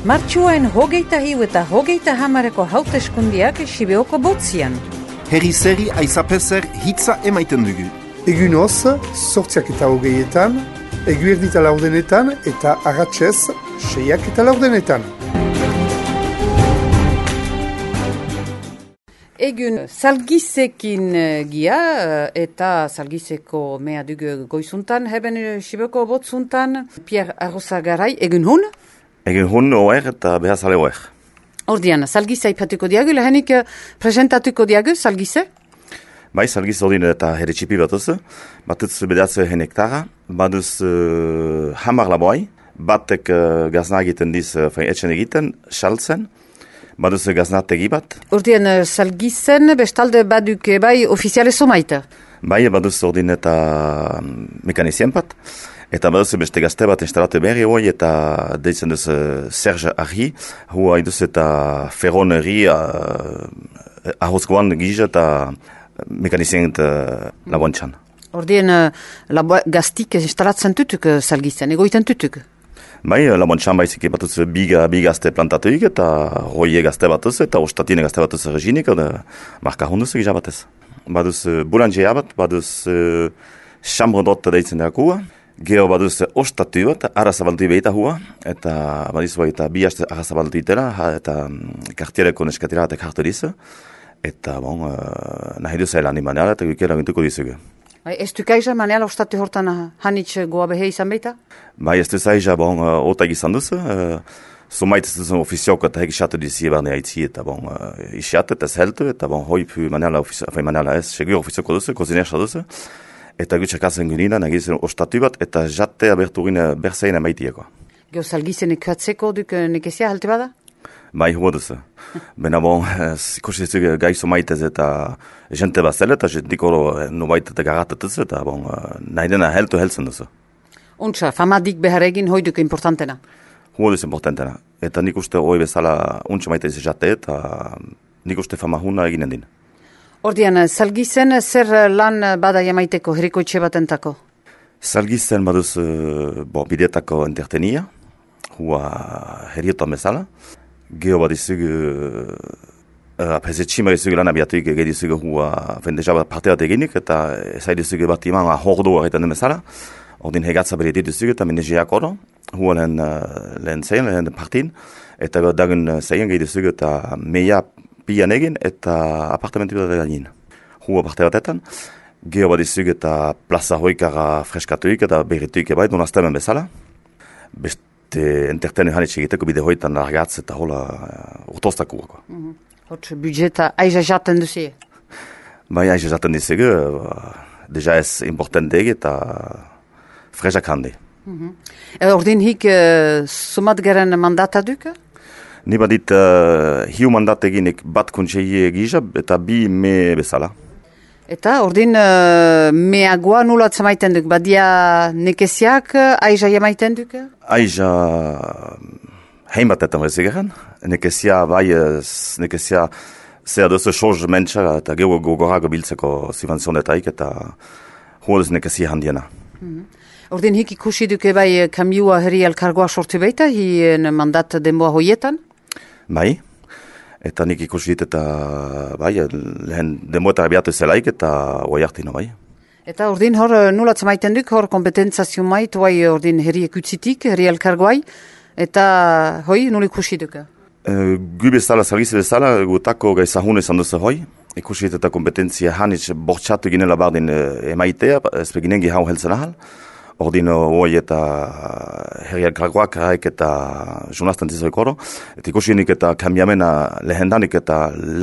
Martxuain 21 eta 30 hauteskundiak Sibeoko botzian. Herri-zeri aizapezer hitza emaiten dugu. Egunoz, 8:20, eguerdita laurdenetan eta arratsez 6:40. Egun salgizekin gia eta salgizeko mea dugu goizuntan, heben Sibeoko botzuntan, Pierre Arrozagarai, egun hun? Egun hun oer eta behazale oer. Ordian, salgize ipatuko diagu, lehenik presentatuko diagu salgize? Bai, salgize ordin eta herritxipi batuz, batuz bedatze henektara, baduz hamar laboai, batek gazna egiten diz etxen egiten, saltzen, baduz gaznategi bat. Ordian, salgizen bestalde baduk bai ofiziale somaita? Bai, baduz ordin eta mekanizien bat. Eta baduz beste gazte bat instalatu berri hoi eta deitzen duz Serge Arri, hua iduz eta Ferron Herri ahozkoan giz eta mekanizien laboantxan. Ordien gaztik instalatzen tutuk salgizen, egoiten tutuk? Bai, laboantxan baizik batuz bi gazte plantatuik eta roie gazte batuz eta ostatine gazte batuz reginik, marka honduz gisa batez. Baduz boulanger bat, baduz chambre d'hôte deitzen dakua, gero baduz ostatu bat, arrazabaldu behita hua, eta badizu eta bi haste arrazabaldu itela, eta kartiereko neskatera eta kartu dizu, eta bon, nahi duzela animaneala eta gukera gintuko dizugu. Ez du kaiza maneala ostatu hortan hanitz goa behe izan behita? Bai, ez du zaiza, bon, otak izan duzu, somait ez duzu ofizioko eta hekisatu dizi barne haitzi, eta bon, isiatu eta zeltu, eta bon, hoi pu maneala ez, segur ofizioko duzu, kozinersa duzu, eta gutxakazen gynina, nagizen ostatu bat, eta jate aberturin berzein amaitieko. Geo salgizen ekuatzeko duk nekezia halte bada? Bai, hua duzu. Bena bon, ikusi gaizo maitez eta jente bazela, eta jendikoro nubait eta garatatuz, eta bon, nahi dena heltzen duzu. Untsa, famadik behar egin hoi duk importantena? Hua duzu importantena. Eta nik uste hoi bezala untsa maitez jate, eta nik uste fama huna eginen din. Ordian, salgizen zer lan bada jamaiteko herrikoitxe batentako? Salgizen baduz bidetako entertenia, hua herrietan bezala. Gero badizug, apezetxima dizug lan abiatuik egedizug hua deja parte bat eginik, eta ezaidizug bat iman ahordo horretan den bezala. Ordin hegatza bere dizug eta menegeak oro, hua lehen zein, lehen partin, eta dagun zein egedizug eta meia pian egin eta apartamentu bat egin. Hua parte batetan, gero badizug eta plaza hoikara freskatuik eta berrituik ebait, donaztemen bezala. Beste entertenu hanitxe egiteko bide hoitan largatz eta hola urtoztako. Hots budjeta aiza jaten duzie? Bai, aiza jaten dizegu, deja ez importanteek eta frezak handi. Ordin hik sumat garen mandata duka? Ni badit hiu mandat eginik bat kontseie egisa eta bi me bezala. Eta ordin meagoa nulatzen maiten duk? Badia nekeziak aiza jamaiten duk? Aiza hein batetan bezigaren. Nekezia bai, nekezia zer duzu soz mentsa eta gero gogorago biltzeko subvenzionetaik eta huoluz nekezia handiena. Ordin hik ikusi duke bai kamiua herri elkargoa sortu baita, hien mandat denboa hoietan? Bai, eta nik ikusi dit eta bai, lehen denboa abiatu zelaik eta hoi hartino bai. Eta ordin hor nulatzen maiten duk, hor kompetentzazio mait, bai ordin herri ekutzitik, herri elkargoai, eta hoi nul ikusi duke? Gu bezala, salgize bezala, gutako gaizahun izan duzu hoi, ikusi dit eta kompetentzia hanitz bortxatu ginela bardin emaitea, ez beginen gihau helzen ahal. Ordin hoi eta herri elkargoak haik eta journastan tizoik oro. Eta ikusinik eta kambiamena lehendanik eta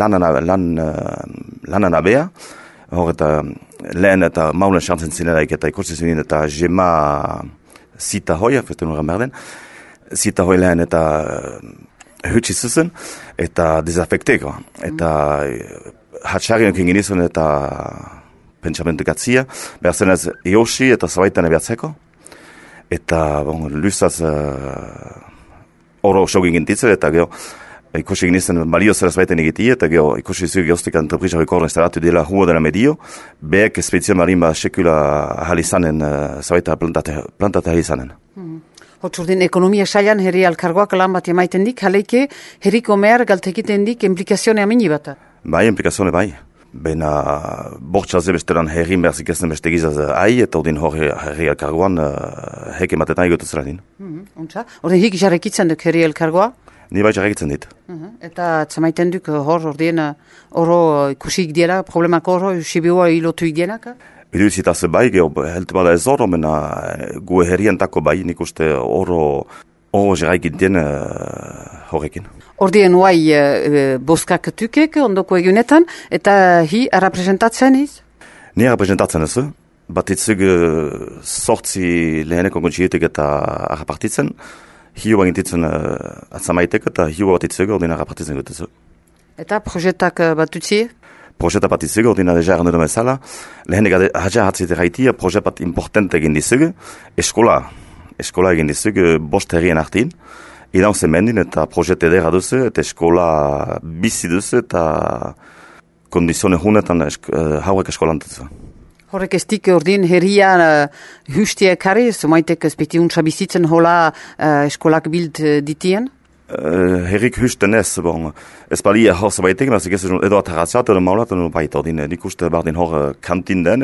lanan abea. Hor eta lehen eta maulen xantzen zineraik eta ikusi zinen eta jema zita hoi, festen horren berden. Zita hoi lehen eta hutsi zuzen eta desafekteko. Eta hatxarien kinginizun eta pentsamentu gatzia, behar zenez eosi eta zabaitan ebiatzeko, eta bon, luzaz oro xogin gintitzen, eta gero ikusi gintzen balio zera zabaiten egiti, eta gero ikusi zuik eustik entreprisa rekorren instalatu dela hua dela medio, behek espedizio marimba sekula ahal izanen zabaita plantata ahal izanen. Hotzurdin, ekonomia sailan herri alkargoak lan bat emaiten dik, jaleike herriko mehar galtekiten dik implikazioa amini bat. Bai, implikazioa bai. Baina bortxaze besteran herri merzik ezen beste gizaz eta ordin herri alkargoan heke matetan egotu zera din. Ordin hik jarrekitzen duk herri alkargoa? Ni bai jarrekitzen dit. Eta zamaiten duk ordin oro ikusik diela, problemako oro Sibiua hilotuik dienak? Iruizitaz bai, helte bada ez oro, mena gu herrientako bai, nik uste oro jarraikit dien horrekin. Ordien huai boskak tukek ondoko egunetan, eta hi representatzen iz? Ni representatzen ez, bat itzug sortzi leheneko kontxietek eta arrapartitzen, hiu bagintitzen atzamaitek eta hiu bat itzug ordin arrapartitzen gutezu. Eta projetak bat utzi? Projeta bat itzug, ordina deja errandu dama ezala, lehenek haja hatzit erraitia projet bat importante egin dizug, eskola egin dizug bost herrien artin, idan zemendin eta projet edera duzu, eta eskola bizi duzu, eta kondizione hunetan hauek eskolan duzu. Horrek ez dik ordin herria hustia kari, zumaitek espeti untsa bizitzen hola eskolak bild ditien? Herrik husten ez, ez bali hor zabaitek, mazik ez edo atarratziat edo maulat, baita ordin, nik uste bardin hor kantin den,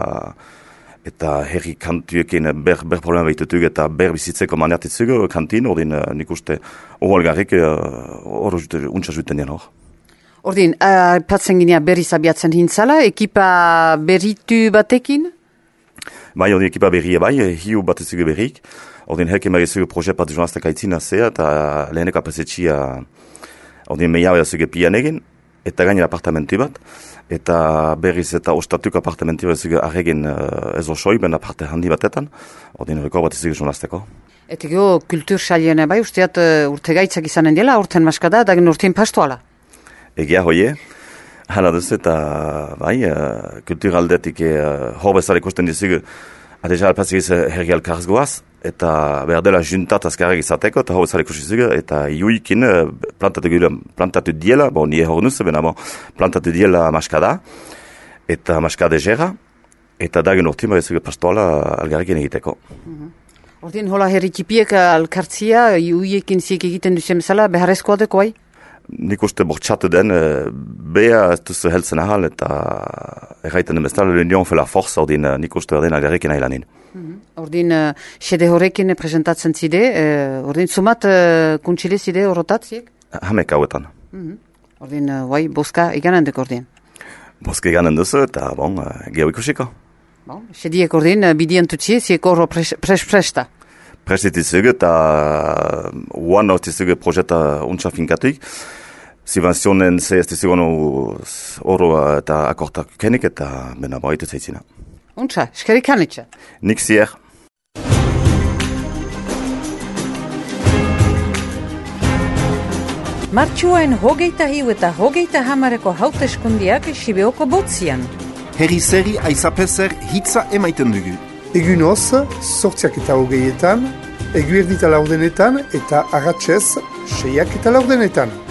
eta herri kantuekin ber problema behitutuk eta ber bizitzeko maniatitzuk kantin, ordin nik uste oholgarrik hor untsa zuten dien hor. Ordin, patzen ginea berriz abiatzen hintzala, ekipa berritu batekin? Bai, ordin ekipa berria bai, hiu batezugu berrik. Ordin heke marizugu projet bat joanazteka itzina zea, eta leheneko apresetxia ordin meiaua zuge pian egin, eta gainen apartamentu bat. Eta berriz eta ostatuk apartamentu bat zuge arregin ez osoi, ben aparte handi batetan, ordin rekor bat zuge joanazteko. Eta gero kultur saliena bai, usteat urte gaitzak izanen dela, urten maskada, dagin urtein pastoala? Egia hoie, hala duzu eta bai, kultur aldetik hor bezala ikusten dizugu, adeja alpatzik iz herri alkarzgoaz, eta behar dela juntat azkarrik izateko, eta hor bezala ikusizugu, eta iuikin plantatu diela, nie hor nuzu, plantatu diela maskada, eta maskade jera, eta dagen urtin barizugu pastoala algarrikin egiteko. Ordin hola herri tipiek alkartzia, iuiekin ziek egiten duzen bezala, beharrezkoa deko bai? Nik uste bortxatu den, beha ez duzu heltzen ahal, eta erraiten den bezala, l'union fait la force, ordin nik uste ordin algarrikin ahilanin. Ordin, xede horrekin presentatzen zide, ordin sumat kuntxile zide horrotatziek? Hamek hauetan. Ordin, boska eganen duk ordin? Boska eganen duzu, eta geho ikusiko. Xediek ordin, bidien tutsi, ziek horro presta. Prestitizugu eta uan hortizugu projeta untsa finkatuik. Subventionen ze ez dizugu oro eta akortak kenik eta bena baitu zeitzina. Untsa, eskerik hanitza? Nik zier. Martxuaen hogeita hiu eta hogeita hamareko hauteskundiak Sibioko botzian. Herri zeri aizapezer hitza emaiten dugu. Egunoz, 8:20, eguerdita laurdenetan eta arratsez 6:40.